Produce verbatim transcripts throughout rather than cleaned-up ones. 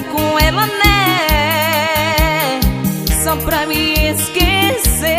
com ela, né? Só pra me esquecer.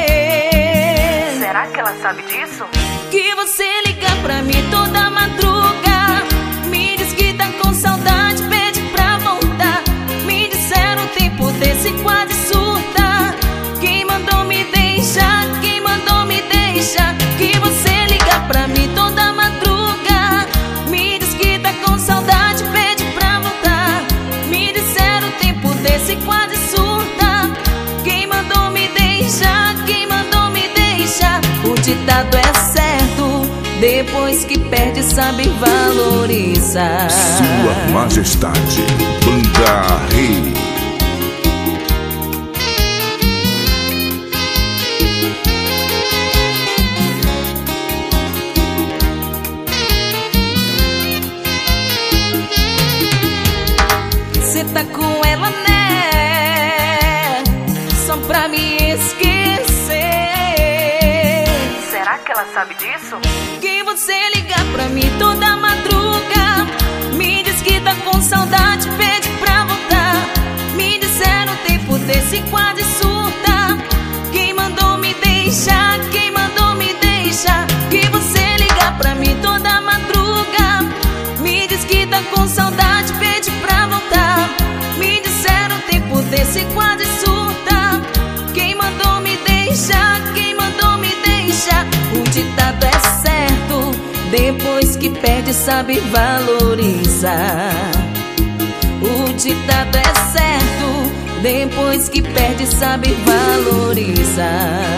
Será que ela sabe disso? Que você liga pra mim toda madruga, me diz que tá com saudade, pede pra voltar. Me disseram o tempo desse quase surta. Quem mandou me deixar? Quem mandou me deixar? Que você liga pra mim toda madruga, me diz que tá com saudade, pede pra voltar. Me disseram o tempo desse quase surta. Quem mandou me deixar? Quem mandou me deixar? O ditado é certo, depois que perde sabe valorizar. Sua Majestade, Banda Rei. Cê tá com ela, né? Só pra me esquecer. Será que ela sabe disso? Que você liga pra mim toda madruga, me diz que tá com saudade, pede pra voltar. Me disseram o tempo desse quase surta. Quem mandou me deixar? Quem mandou me deixar? Que você liga pra mim toda madruga, me diz que tá com saudade, pede pra voltar. Me disseram o tempo desse quase surta. Quem mandou me deixar? Quem mandou me deixar? O ditado é certo, depois que perde sabe valorizar. O ditado é certo, depois que perde sabe valorizar.